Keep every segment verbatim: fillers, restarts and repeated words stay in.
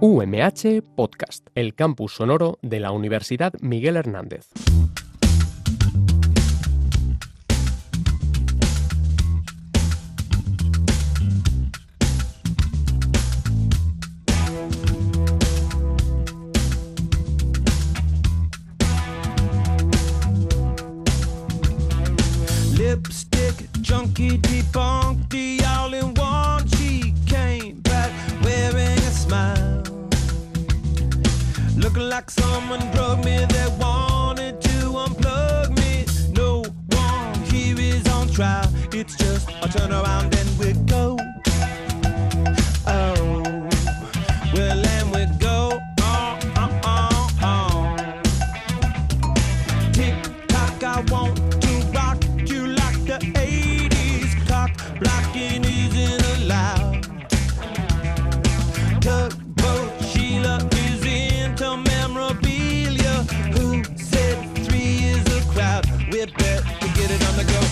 U M H Podcast, el campus sonoro de la Universidad Miguel Hernández. Lipstick, junkie, debunked, all in one. She came back wearing a smile, looking like someone drugged me. They wanted to unplug me. No one here is on trial. It's just a turn around and we go. Oh, well, and we go. Oh, oh, oh, oh. Tick tock, I want to rock you like the eighties. Cock blocking isn't allowed. Tugboat Sheila is into memorabilia. Who said three is a crowd? We bet to get it on the go.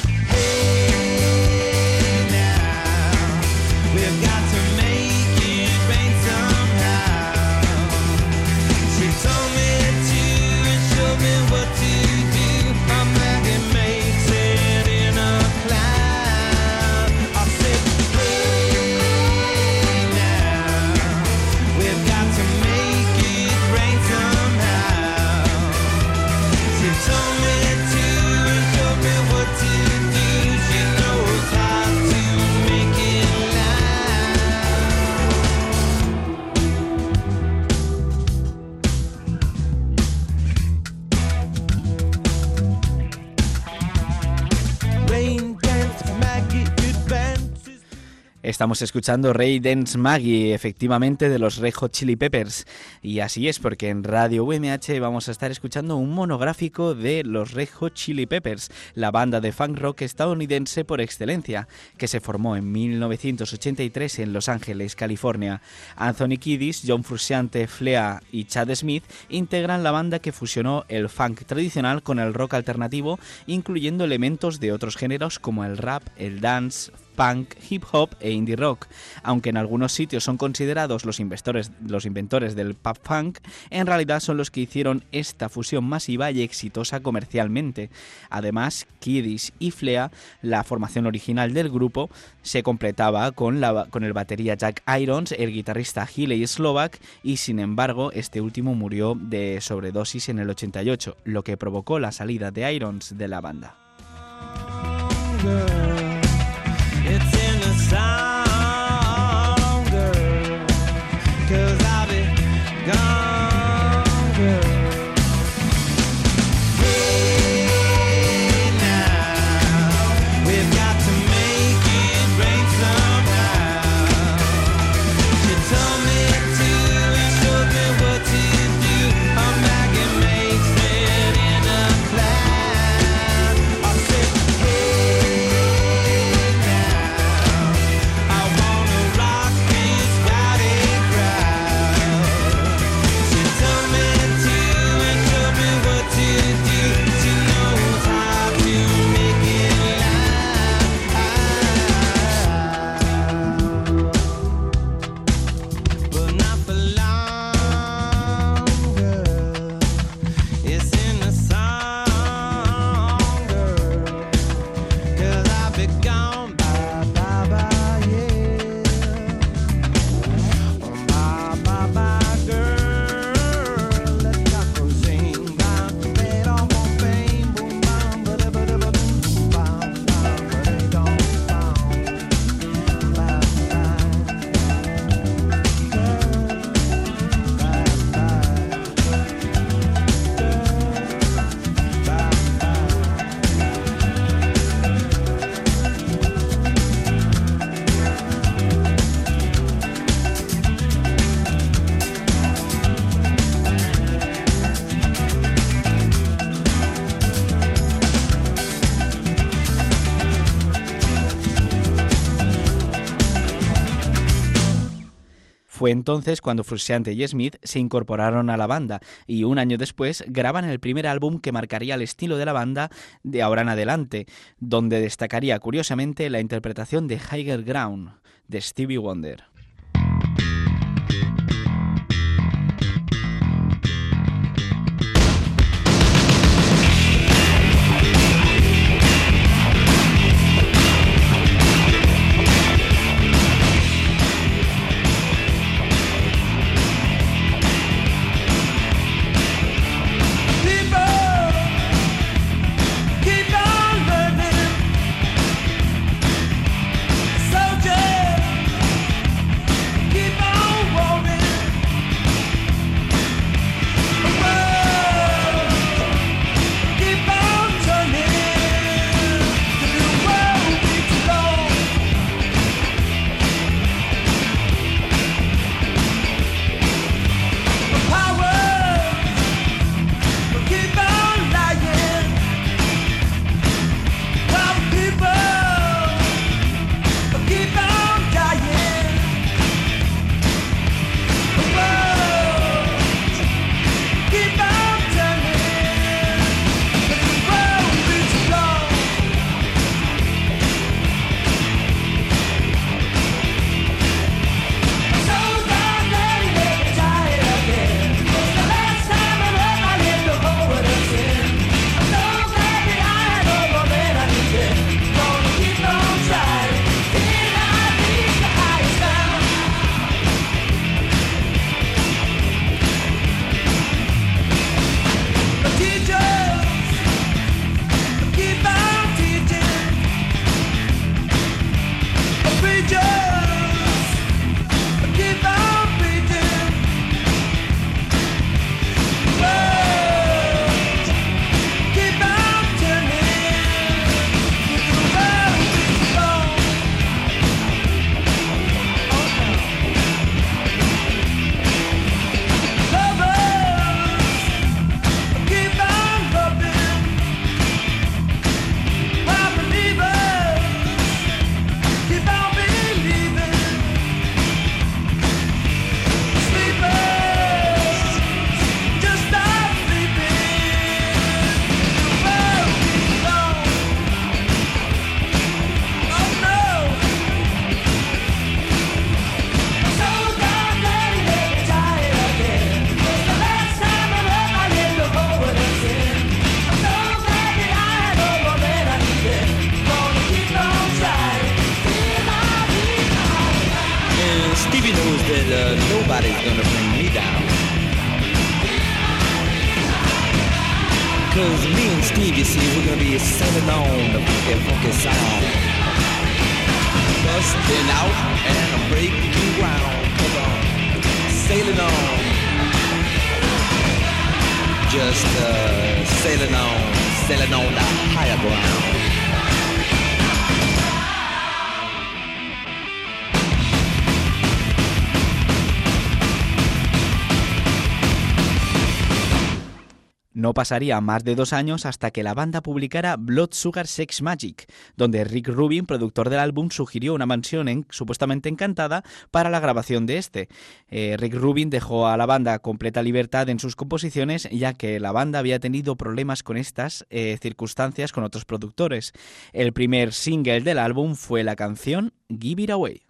Hey now, we've got to make it rain somehow. She told me to and showed me what to do. I'm like it makes it in a cloud. I said, hey now, we've got to make it rain somehow. She told me to and showed me what to do. She knows how to make it loud. Rain dance, Maggie advances. Estamos escuchando Ray Dance Maggie, efectivamente, de los Red Hot Chili Peppers. Y así es, porque en Radio U M H vamos a estar escuchando un monográfico de los Red Hot Chili Peppers, la banda de funk rock estadounidense por excelencia, que se formó en mil novecientos ochenta y tres en Los Ángeles, California. Anthony Kiedis, John Frusciante, Flea y Chad Smith integran la banda que fusionó el funk tradicional con el rock alternativo, incluyendo elementos de otros géneros como el rap, el dance, punk, hip hop e indie rock. Aunque en algunos sitios son considerados los inventores, los inventores del pop funk, en realidad son los que hicieron esta fusión masiva y exitosa comercialmente. Además, Kiedis y Flea, la formación original del grupo, se completaba con, la, con el batería Jack Irons, el guitarrista Hilley Slovak, y sin embargo este último murió de sobredosis en el ochenta y ocho, lo que provocó la salida de Irons de la banda. It's in the song, girl, 'cause I'll be gone, girl. Hey now, we've got to make it rain somehow. She told me to and showed me what to do. I'm back and makes it in a cloud. I said, hey now, I wanna rock this rowdy crowd. She told me to and showed me what to do. She knows how to make it loud, but not for long, girl. It's in the song, girl, 'cause I'll be gone, bye, bye, bye, yeah. Bye, bye, bye, girl. Let Taco sing, bye, bed on my pain, boom, bam, ba-da-ba-da-ba-boom, bam, bam, ba-da-dum, bam, bye, bye, Fue entonces cuando Frusciante y Smith se incorporaron a la banda y un año después graban el primer álbum que marcaría el estilo de la banda de ahora en adelante, donde destacaría curiosamente la interpretación de Higher Ground de Stevie Wonder. that uh, nobody's gonna bring me down. Cause me and Steve, you see, we're gonna be sailing on the funky, funky sound. Busting out and breaking ground. Come on, sailing on. Just uh, sailing on, sailing on the higher ground. No pasaría más de dos años hasta que la banda publicara Blood Sugar Sex Magik, donde Rick Rubin, productor del álbum, sugirió una mansión en, supuestamente encantada para la grabación de este. Eh, Rick Rubin dejó a la banda completa libertad en sus composiciones, ya que la banda había tenido problemas con estas eh, circunstancias con otros productores. El primer single del álbum fue la canción Give It Away.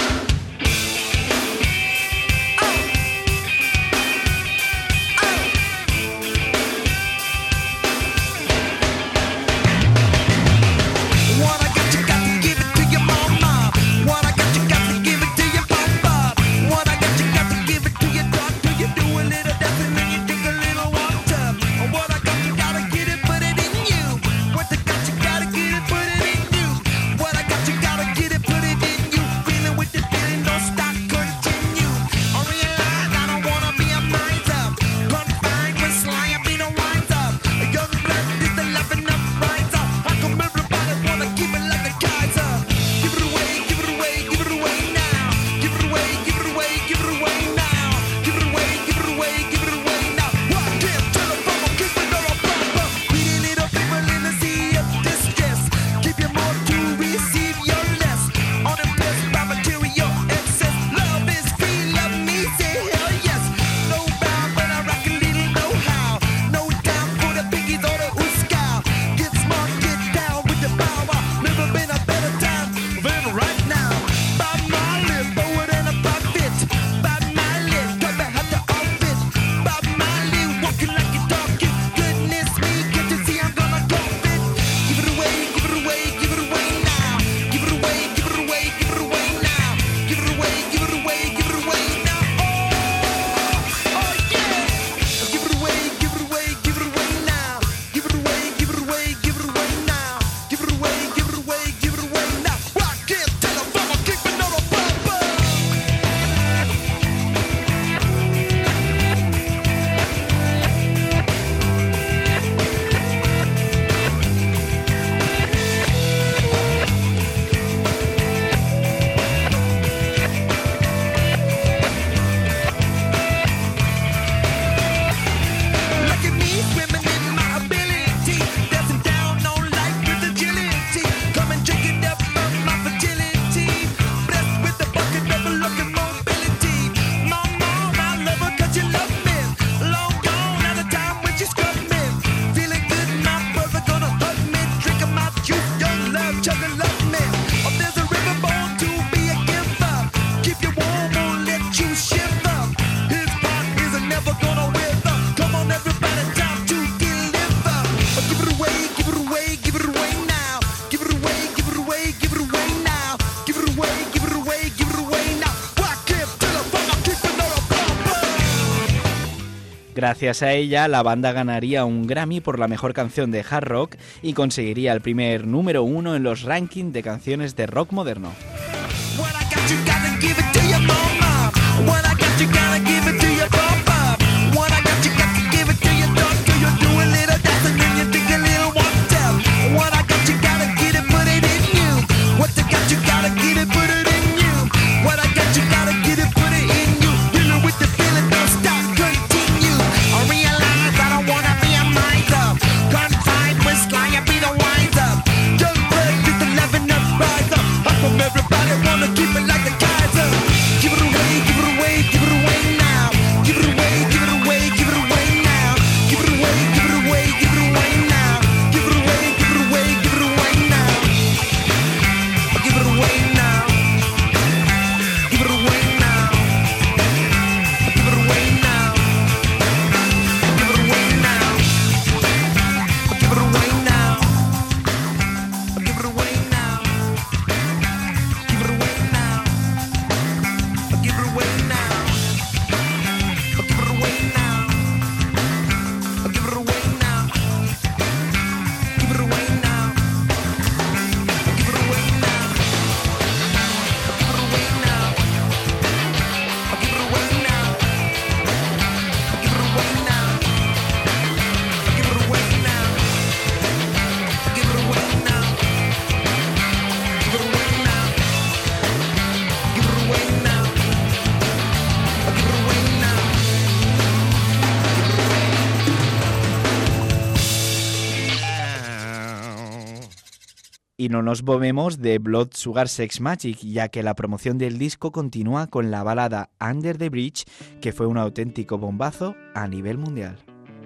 Gracias a ella, la banda ganaría un Grammy por la mejor canción de hard rock y conseguiría el primer número uno en los rankings de canciones de rock moderno. Everybody wanna keep it like the guy. Y no nos movemos de Blood Sugar Sex Magik, ya que la promoción del disco continúa con la balada Under the Bridge, que fue un auténtico bombazo a nivel mundial.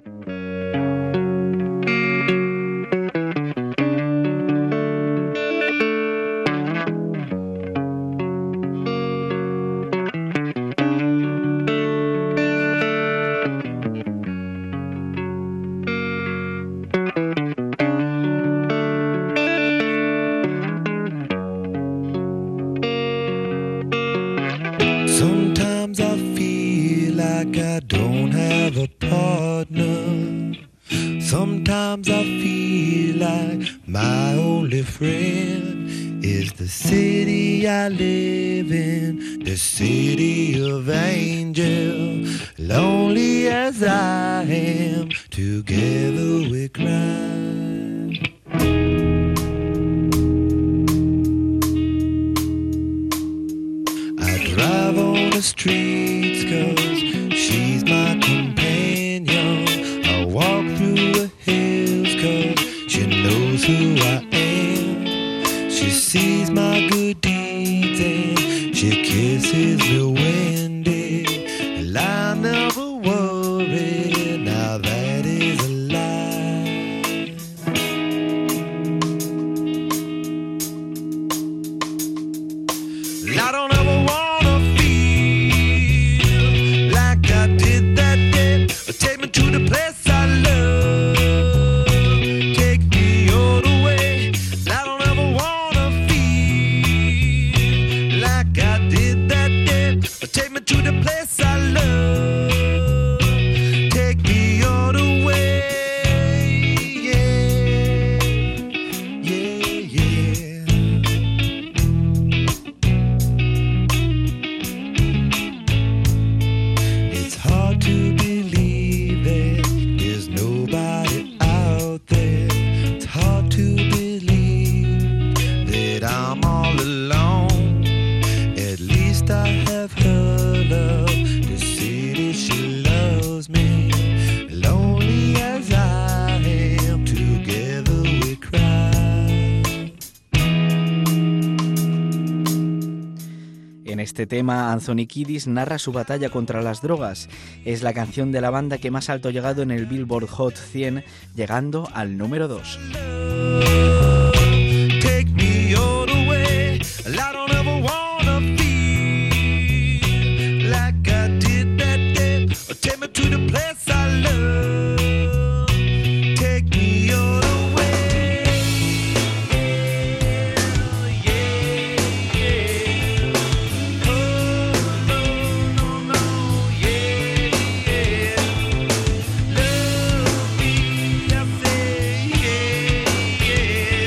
Sometimes I feel like I don't have a partner. Sometimes I feel like my only friend is the city I live in, the city of angels. Lonely as I am, together we cry. Drive on the streets cause she's my companion. I walk through the hills cause she knows who I am. She sees my good deeds and she kisses me windy. And I never worry, now that is a lie. I don't ever want take me to the place I love. Take me all the way. I don't ever wanna feel like I did that day. Take me to the place I love. Take me all the way. Yeah, yeah, yeah. It's hard to believe there's nobody out there. It's hard to believe that I'm all alone. At least I have her love. The city she loves me. Lonely as I am, together we cry. En este tema, Anthony Kiedis narra su batalla contra las drogas. Es la canción de la banda que más alto ha llegado en el Billboard Hot cien, llegando al número dos. Take me all the way. I don't ever wanna feel like I did that day. Take me to the place I love. Take me all the way. Yeah, yeah. Oh, no, no, no, yeah, yeah. Love me, I say, yeah, yeah.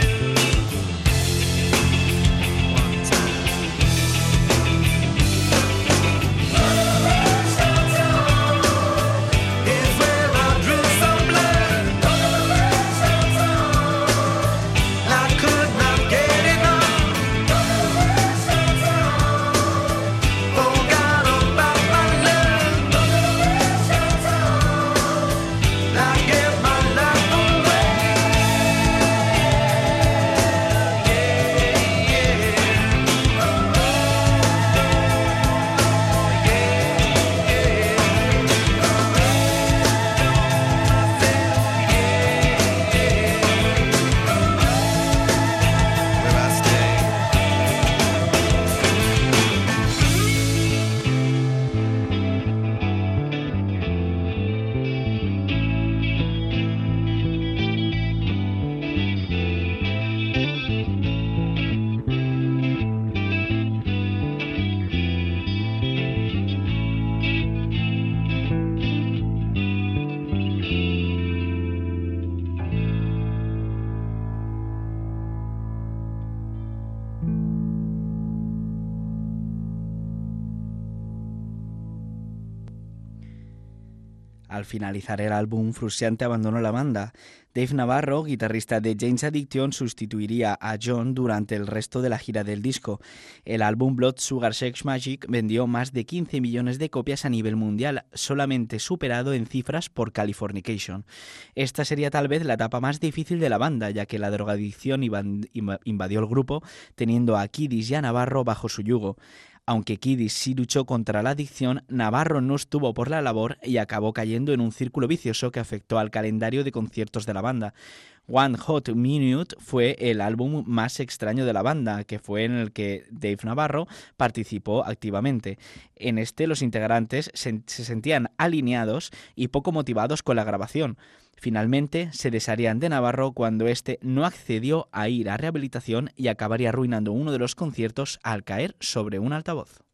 Al finalizar el álbum, Frusciante abandonó la banda. Dave Navarro, guitarrista de Jane's Addiction, sustituiría a John durante el resto de la gira del disco. El álbum Blood Sugar Sex Magik vendió más de quince millones de copias a nivel mundial, solamente superado en cifras por Californication. Esta sería tal vez la etapa más difícil de la banda, ya que la drogadicción invadió el grupo, teniendo a Kiddis y a Navarro bajo su yugo. Aunque Kiddis sí luchó contra la adicción, Navarro no estuvo por la labor y acabó cayendo en un círculo vicioso que afectó al calendario de conciertos de la banda. One Hot Minute fue el álbum más extraño de la banda, que fue en el que Dave Navarro participó activamente. En este los integrantes se, se sentían alineados y poco motivados con la grabación. Finalmente se desharían de Navarro cuando éste no accedió a ir a rehabilitación y acabaría arruinando uno de los conciertos al caer sobre un altavoz.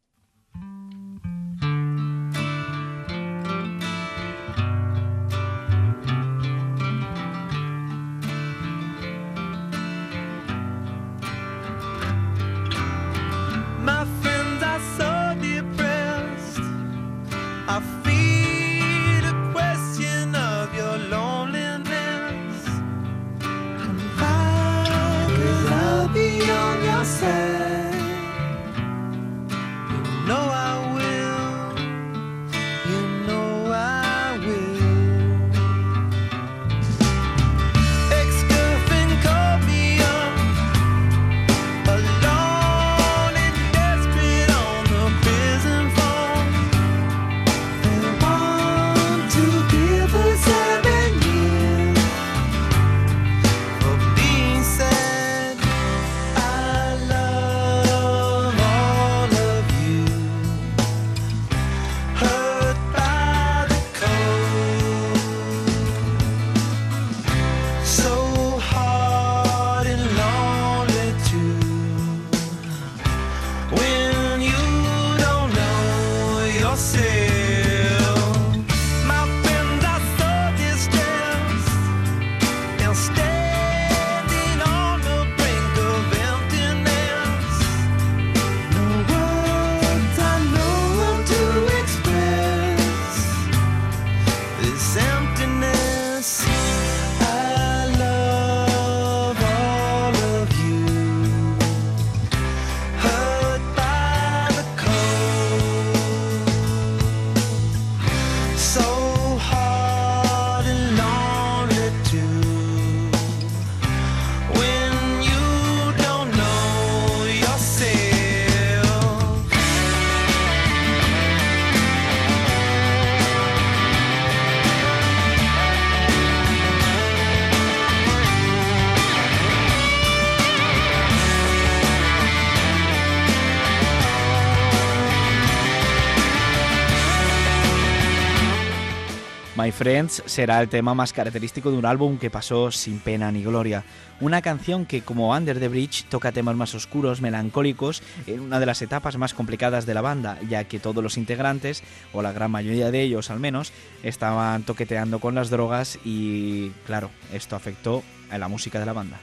My friends are so depressed. I feed a question of your loneliness. Confide, 'cause I'll be on your side. You know I will. You know I will. Ex-girlfriend called me up alone and desperate on the prison phone. They want to give her seven years for being sad. I love all of you. Hurt by the cold, so hard and lonely too. When you don't know yourself, my friends are so distressed and standing on the brink of emptiness. No words I know how to express this emptiness. I love all of you. Hurt by the cold, so hard and lonely too. When you don't know yourself. My Friends será el tema más característico de un álbum que pasó sin pena ni gloria. Una canción que, como Under the Bridge, toca temas más oscuros, melancólicos, en una de las etapas más complicadas de la banda, ya que todos los integrantes, o la gran mayoría de ellos al menos, estaban toqueteando con las drogas y, claro, esto afectó a la música de la banda.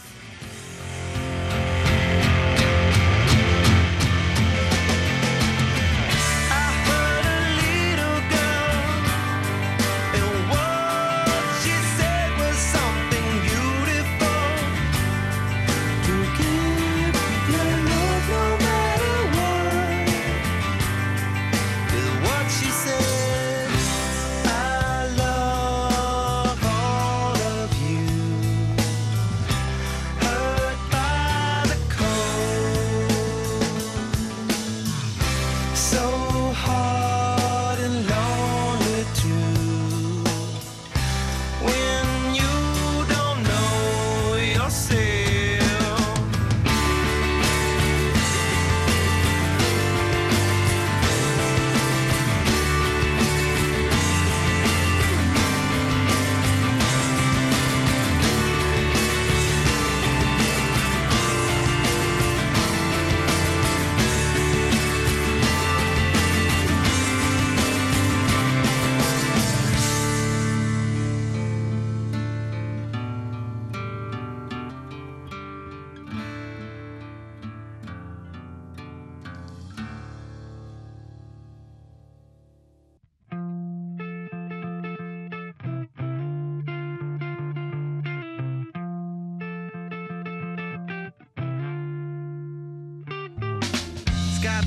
I heard a little girl, and what she said was something beautiful. To give your love no matter what, is what she said. I love all of you. Hurt by the cold, so hard and lonely too. When you don't know yourself.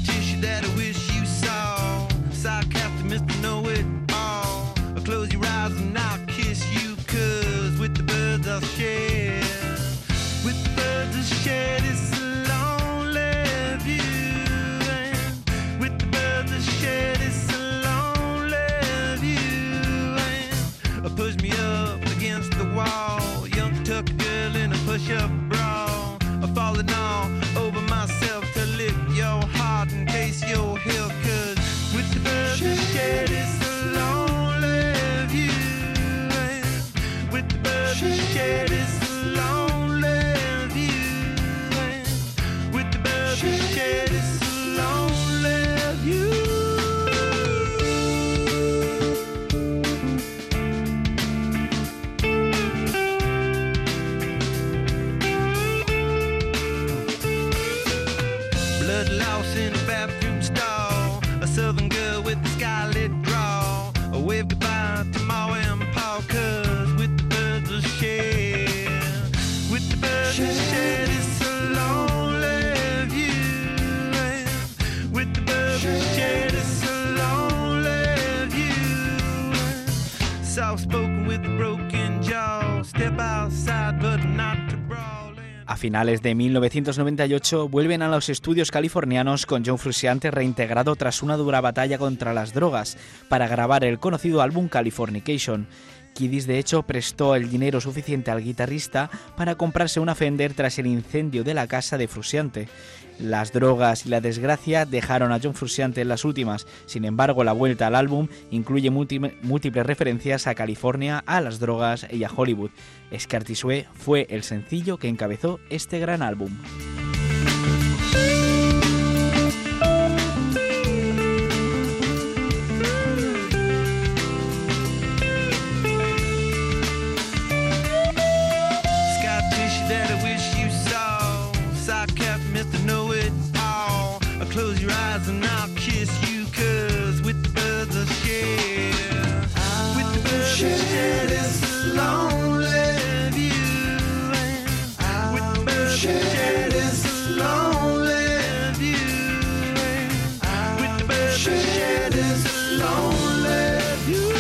tissue that I wish you saw. Sarcastic Mister Know-It-All. Close your eyes and I'll kiss you, cause with the birds I'll share. With the birds I'll share this lonely view. And with the birds I'll share this lonely view. And push me up against the wall. Young tuck girl in a push-up bra. I'm falling all over myself to lick your heart and taste your heel, cause with the birds I'll share this lonely view. And with the birds I'll share this lonely view. And with the birds I'll share this lonely view. Blood louse in a bathroom stall. A southern girl with a scarlet draw. A wave goodbye to Ma and Pa, cause with the birds will share. With the birds will share this lonely view. And with the birds will share this lonely view. Soft spoken with a broken jaw. Step outside but not to brawl. A finales de mil novecientos noventa y ocho vuelven a los estudios californianos con John Frusciante reintegrado tras una dura batalla contra las drogas para grabar el conocido álbum Californication. Kiddis de hecho prestó el dinero suficiente al guitarrista para comprarse una Fender tras el incendio de la casa de Frusciante. Las drogas y la desgracia dejaron a John Frusciante en las últimas. Sin embargo, la vuelta al álbum incluye múltiples referencias a California, a las drogas y a Hollywood. Scar Tissue fue el sencillo que encabezó este gran álbum. Close your eyes and I'll kiss you, cause with the birds I'll share. With the birds I'll share this lonely view. And with the birds I'll share this lonely view. And with the birds I'll share this lonely view.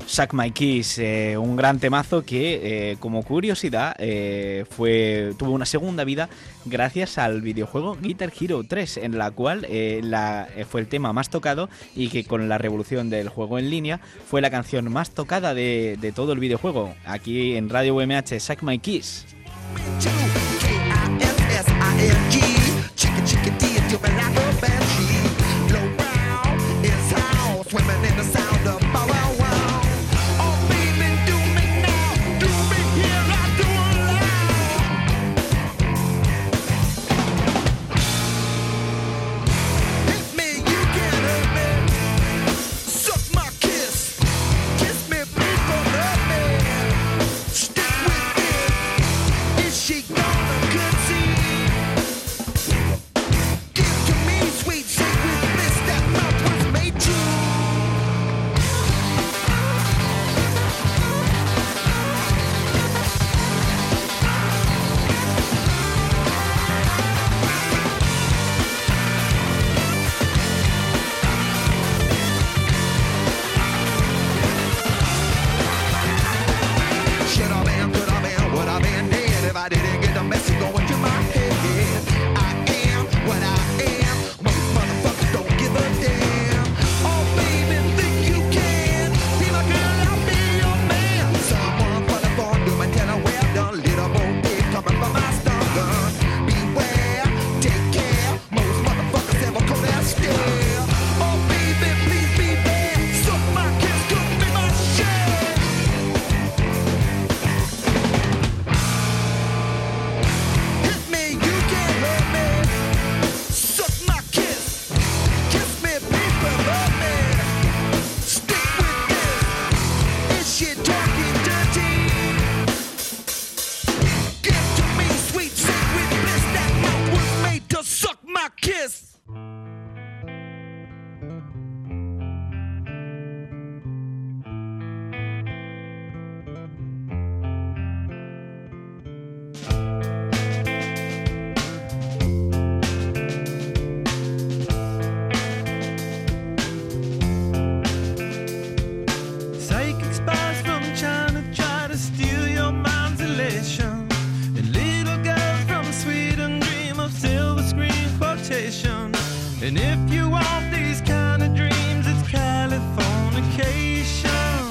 Suck My Kiss, eh, un gran temazo que, eh, como curiosidad, eh, fue tuvo una segunda vida gracias al videojuego Guitar Hero tres, en la cual eh, la, eh, fue el tema más tocado y que con la revolución del juego en línea fue la canción más tocada de, de todo el videojuego. Aquí en Radio U M H, Suck My Kiss. And if you want these kind of dreams, it's Californication.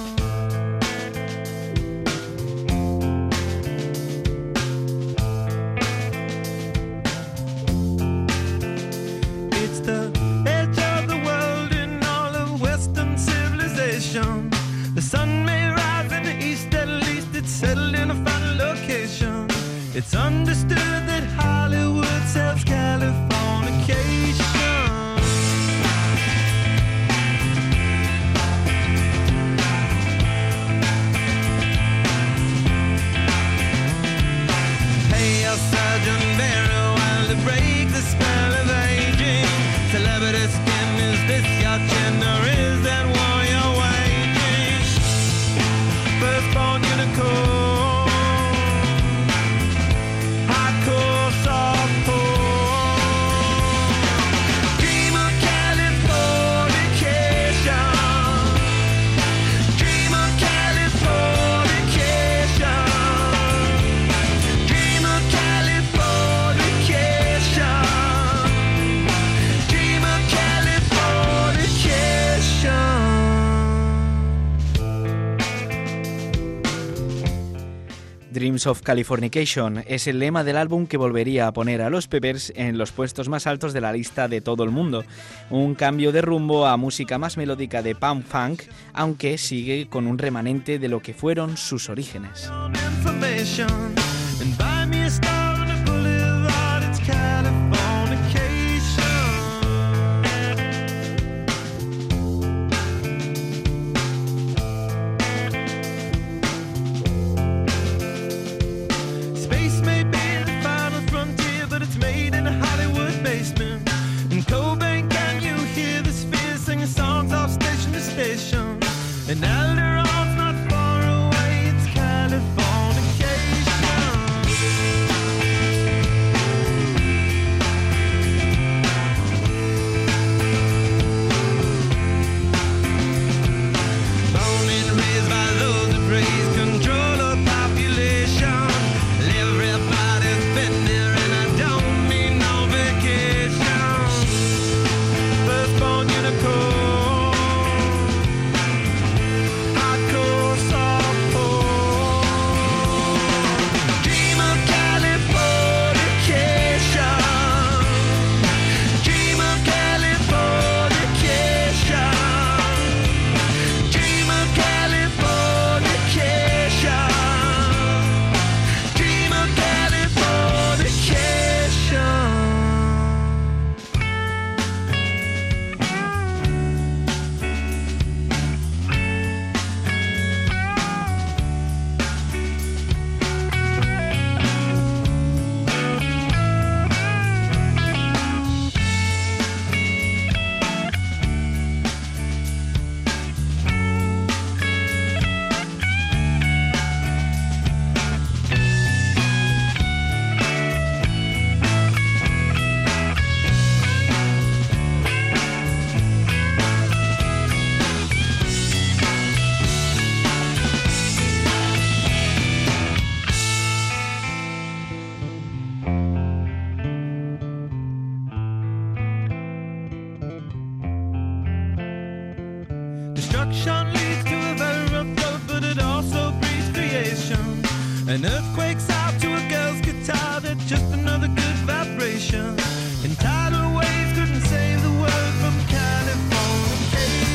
It's the edge of the world in all of Western civilization. The sun may rise in the east, at least it's settled in a final location. It's understood that Hollywood sells Californication. Sergeant Barrow, while to break the spell of aging. Celebrity skin, is this your chin or is that war you're waging? Firstborn unicorn, hardcore softcore. Dream of Californication. Dream of Californication. Dreams of Californication es el lema del álbum que volvería a poner a los Peppers en los puestos más altos de la lista de todo el mundo. Un cambio de rumbo a música más melódica de punk funk, aunque sigue con un remanente de lo que fueron sus orígenes. And Alderon's not far away, it's Californication. destruction leads to a very rough road, but it also breeds creation. An earthquake's out to a girl's guitar, that's just another good vibration. And tidal waves couldn't save the world from Californication.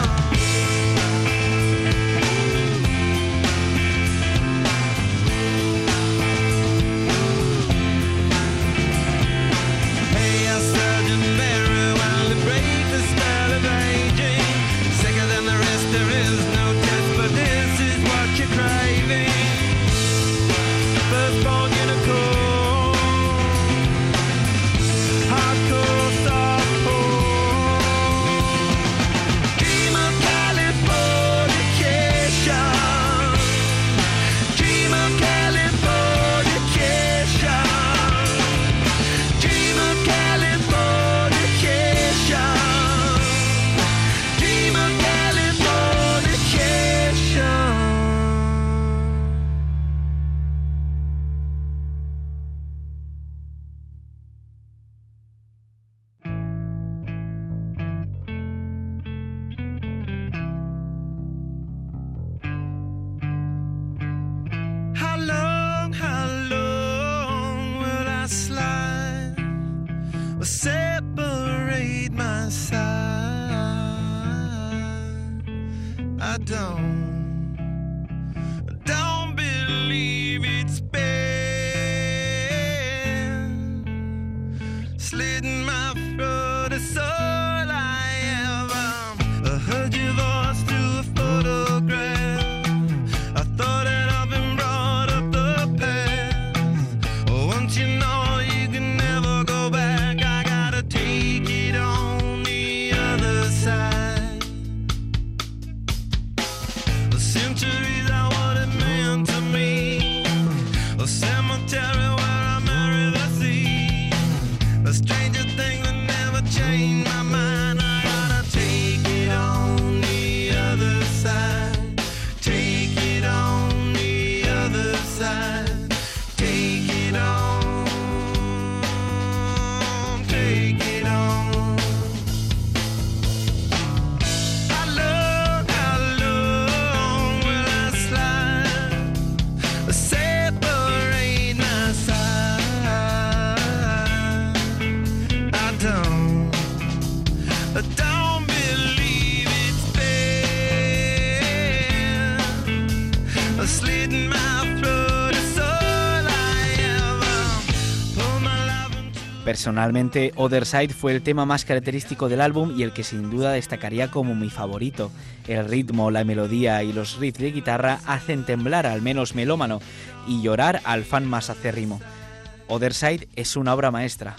Hey, our Sergeant Barry, while it breaks the spell of aging. Sicker than the rest, there is no test, but this is what you're craving. Firstborn unicorn, hardcore softcore. Dream of Californication. Dream of Californication. Dream of Californication. Dream of Californication. How long, how long will I slide or separate my side? I don't, I don't believe it's been slitting my throat. It's all I ever I heard your voice through a photograph. I thought that I've been brought up the past. Oh, once you know you can never go back, I gotta take it on the other side. The centuries are what it meant to me. A cemetery where I marry the sea. A stranger thing that never changed my mind. I gotta take it on the other side. Take it on the other side. Take it on. Take it on. How long, how long will I slide? Separate my side. I don't, I don't believe it's been slitting my throat. It's all I ever put my life into. Personalmente, Other Side fue el tema más característico del álbum y el que sin duda destacaría como mi favorito. El ritmo, la melodía y los riffs de guitarra hacen temblar al menos melómano y llorar al fan más acérrimo. Other Side es una obra maestra.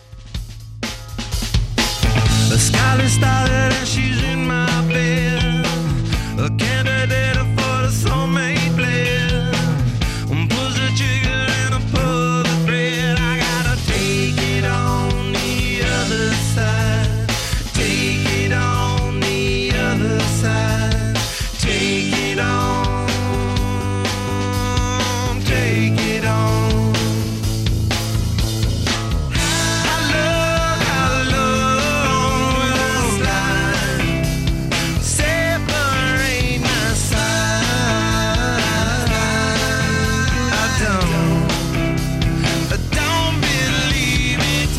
The sky started and she's in my bed. A candidate for the soulmate blend. Pulls the trigger and I pull the thread. I gotta take it on the other side. Take it on the other side. Take it on. Take it on. How long, how long will I slide? Separate my side. I don't, I don't believe it's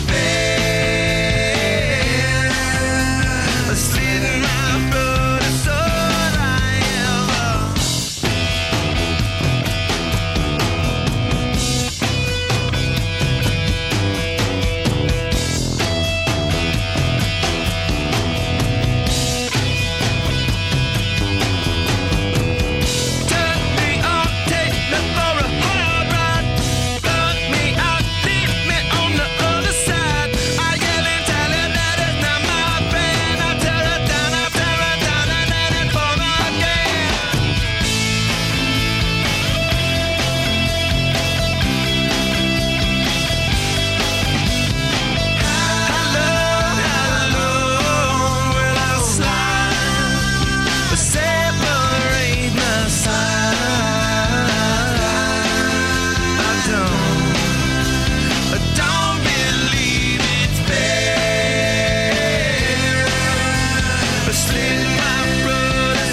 been slitting my throat. It's all I ever. Turn me on, take me for a hard ride. Plug me out, leave me on the other side. I yell and tell her that it's not my friend. I tear her down, I tear her down, and then it fall again. How long, how long will I slide? Separate my side. I don't, I don't believe it's been slitting my throat.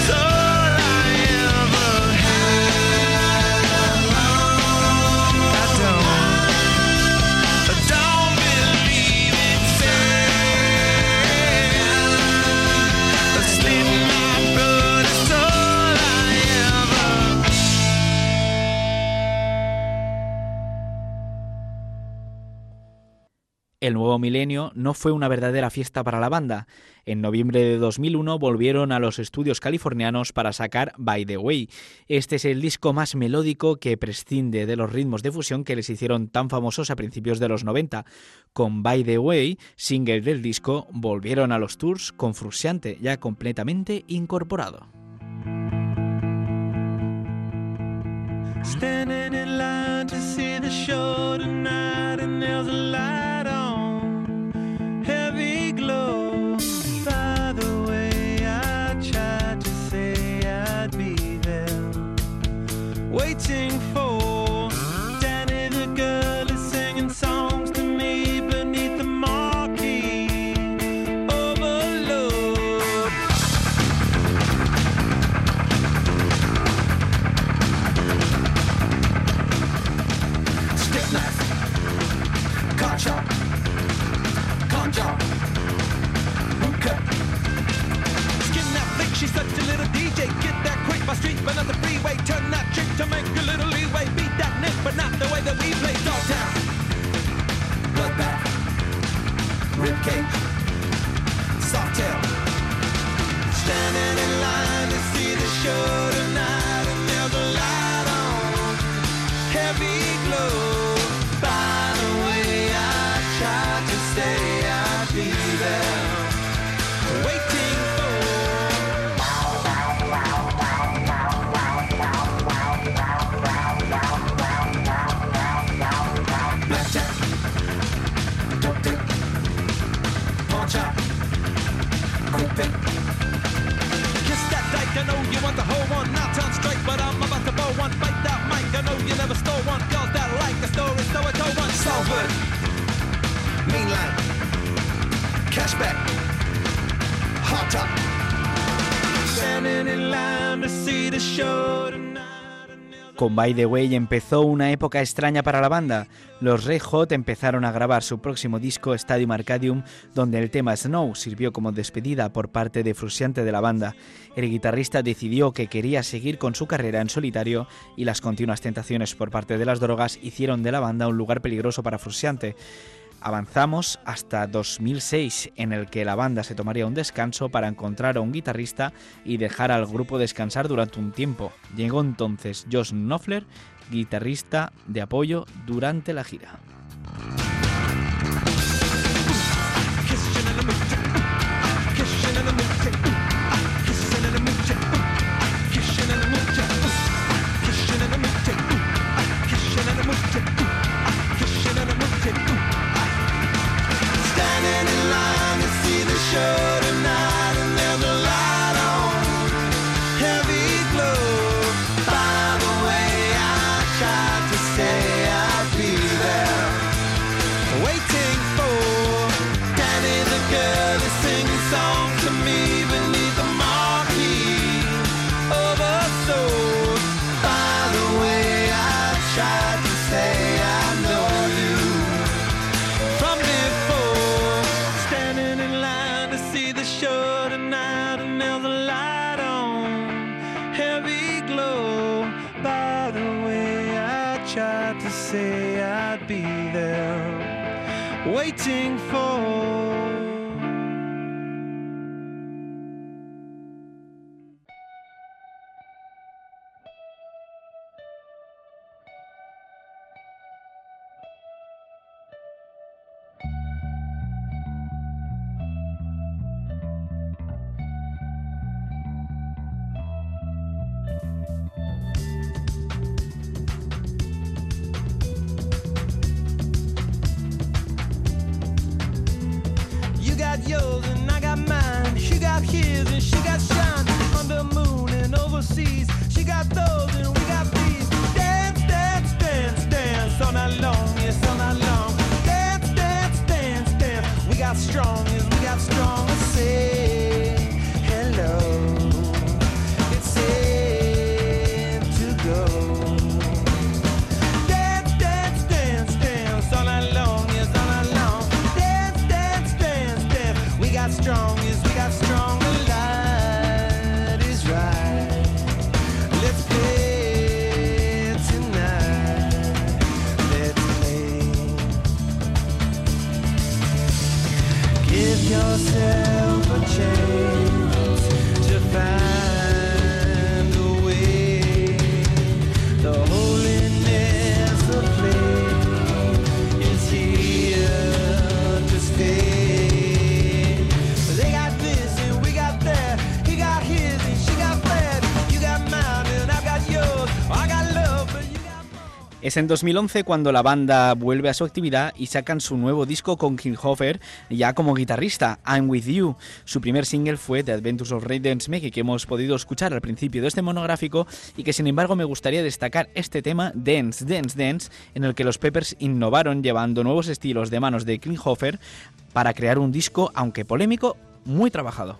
El nuevo milenio no fue una verdadera fiesta para la banda. En noviembre de dos mil uno volvieron a los estudios californianos para sacar By the Way. Este es el disco más melódico que prescinde de los ritmos de fusión que les hicieron tan famosos a principios de los noventa. Con By the Way, single del disco, volvieron a los tours con Frusciante ya completamente incorporado. Standing in line to see the show tonight, and there's a light on, heavy glow. By the way, I tried to say I'd be there, waiting for Danny the girl is singing songs to me beneath the marquee. Overload. Stick knife, car chop, con job, boot cut. Skin that flick, she's such a little D J. Get that quick by street, but not the freeway. Turn that trick to make a little leeway. Beat that nick, but not the way that we play. Dogtown, bloodbath, ribcage, softail. Standing in line to see the show tonight, and there's a light on, heavy glow. By the way, I tried to say I'd be there, waiting for blackjack, dope dick, pawn chop, quick pick. Kiss that dyke, I know you want the whole one. Now turn straight, but I'm about to blow one. Bite that mic, I know you never stole one. Girls that like the story, so I told one. Salford, mean line, cashback, hot top. Standing in line to see the show tonight. Con By the Way empezó una época extraña para la banda. Los Red Hot empezaron a grabar su próximo disco Stadium Arcadium, donde el tema Snow sirvió como despedida por parte de Frusciante de la banda. El guitarrista decidió que quería seguir con su carrera en solitario y las continuas tentaciones por parte de las drogas hicieron de la banda un lugar peligroso para Frusciante. Avanzamos hasta dos mil seis, en el que la banda se tomaría un descanso para encontrar a un guitarrista y dejar al grupo descansar durante un tiempo. Llegó entonces Josh Knopfler, guitarrista de apoyo durante la gira. Standing in line to see the show tonight, and there's a light on, heavy glow. By the way, I tried to say I'd be there, waiting for Danny the girl to sing songs to me beneath the marquee. Oversold. By the way, I tried to say I know you from before. Standing in line to see the show tonight, and there's a light on, heavy glow. By the way, I tried to say I'd be there, waiting for. Es en dos mil once cuando la banda vuelve a su actividad y sacan su nuevo disco con Klinghoffer ya como guitarrista, I'm With You. Su primer single fue The Adventures of Ray Dance Maggie, que hemos podido escuchar al principio de este monográfico y que sin embargo me gustaría destacar este tema, Dance, Dance, Dance, en el que los Peppers innovaron llevando nuevos estilos de manos de Klinghoffer para crear un disco, aunque polémico, muy trabajado.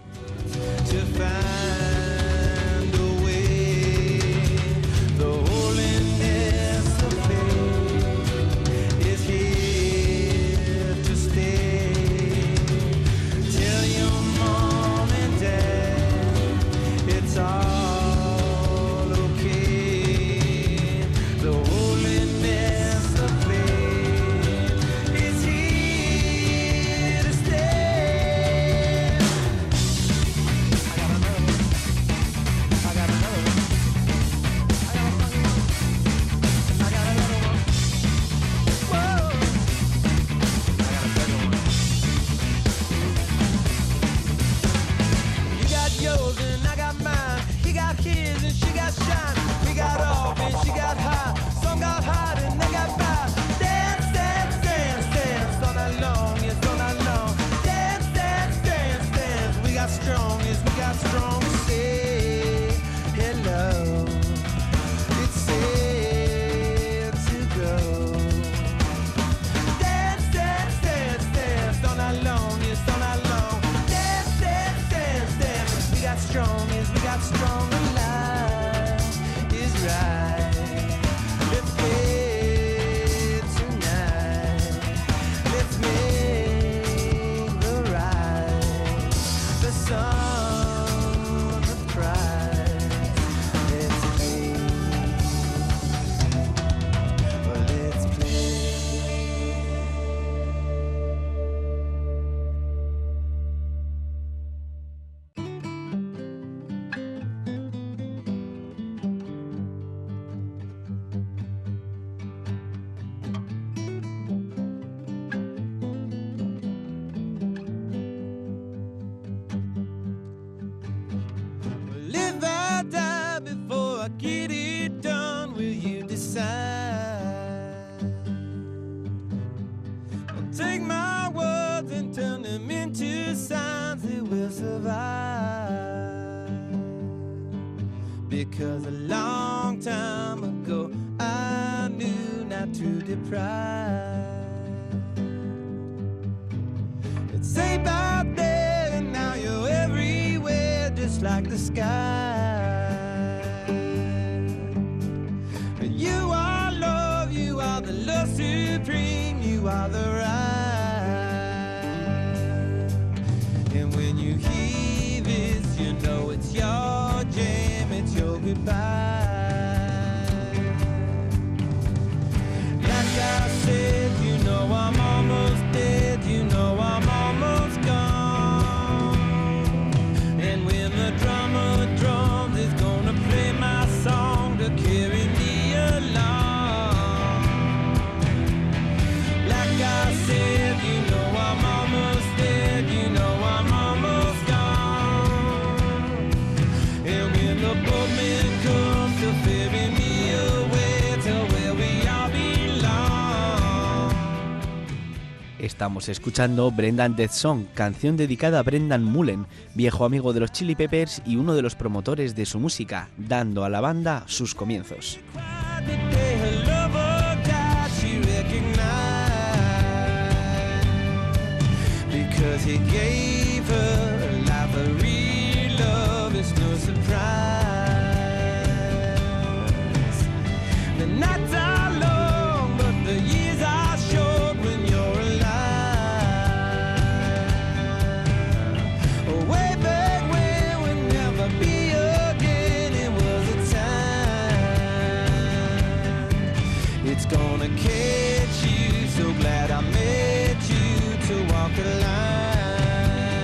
Because a long time ago I knew not to deprive. It's safe out there and now you're everywhere just like the sky. You are love, you are the love supreme, you are the right. And when you hear this, you know it's your jam, it's your goodbye. Like I said, you know I'm almost dead, you know I'm almost gone. And when the drummer drums is gonna play my song to carry me along. Like I said, you know I'm almost dead, you know I'm almost gone. And when the boatman comes to ferry me away to where we all belong. Estamos escuchando Brendan Death Song, canción dedicada a Brendan Mullen, viejo amigo de los Chili Peppers y uno de los promotores de su música, dando a la banda sus comienzos. Cried the day her lover died, she recognized. Because he gave her a life of real love, it's no surprise. The nights are long, but the years are short when you're alive. Way back when we'll never be again, it was a time. It's gonna catch you, so glad I met you to walk the line.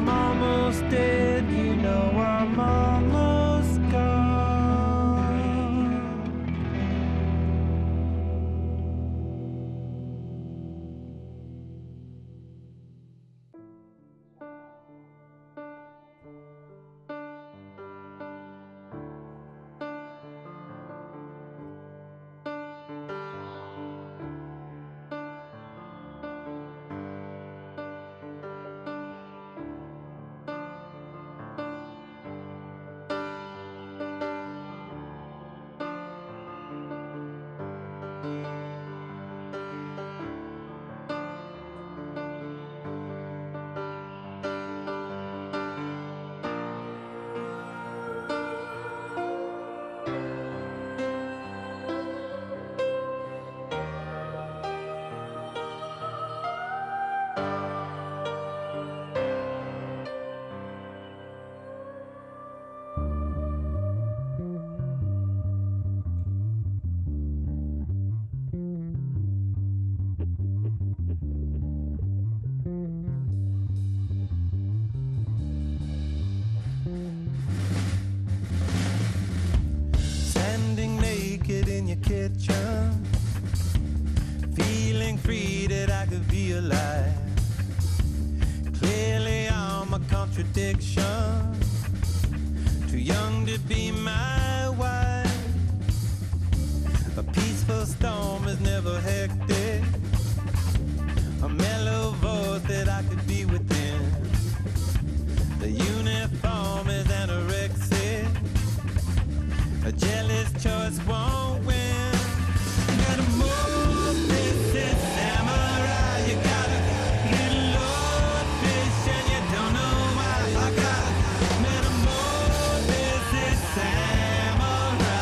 I'm almost dead, you know I'm almost gone. Standing naked in your kitchen, feeling free that I could be alive. Clearly I'm a contradiction, too young to be my wife. A peaceful storm is never hectic, a mellow voice that I could be within. The uniform is anorexic, a jealous choice won't win. Gotta move, this is samurai. You gotta get low fish and you don't know why. I gotta gotta move, this is samurai.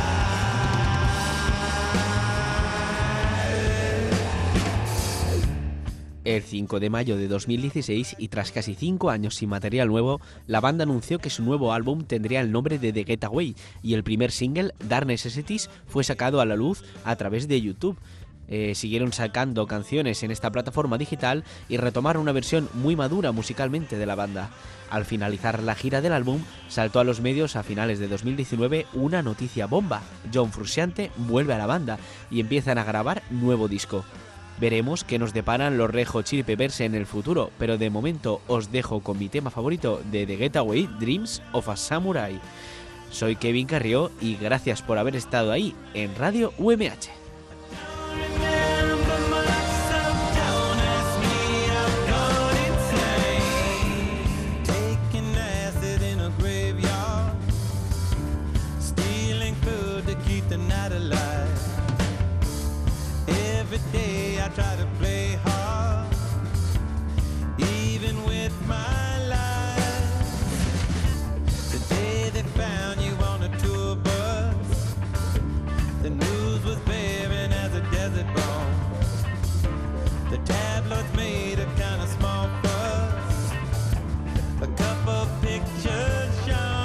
El cinco de mayo de dos mil dieciséis, y tras casi cinco años sin material nuevo, la banda anunció que su nuevo álbum tendría el nombre de The Getaway, y el primer single, Dark Necessities, fue sacado a la luz a través de YouTube. Eh, siguieron sacando canciones en esta plataforma digital y retomaron una versión muy madura musicalmente de la banda. Al finalizar la gira del álbum, saltó a los medios a finales de dos mil diecinueve una noticia bomba. John Frusciante vuelve a la banda y empiezan a grabar nuevo disco. Veremos qué nos deparan los Red Hot Chili Peppers en el futuro, pero de momento os dejo con mi tema favorito de The Getaway, Dreams of a Samurai. Soy Kevin Carrió y gracias por haber estado ahí en Radio U M H. Remember myself, don't ask me, I've gone insane. Taking acid in a graveyard, stealing food to keep the night alive. Every day I try to play hard, even with my life. Today they found you on a tour bus, the news was barren as a desert bone. The tabloids made a kind of small fuss, a couple pictures shown.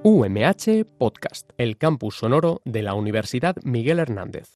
U M H Podcast, el campus sonoro de la Universidad Miguel Hernández.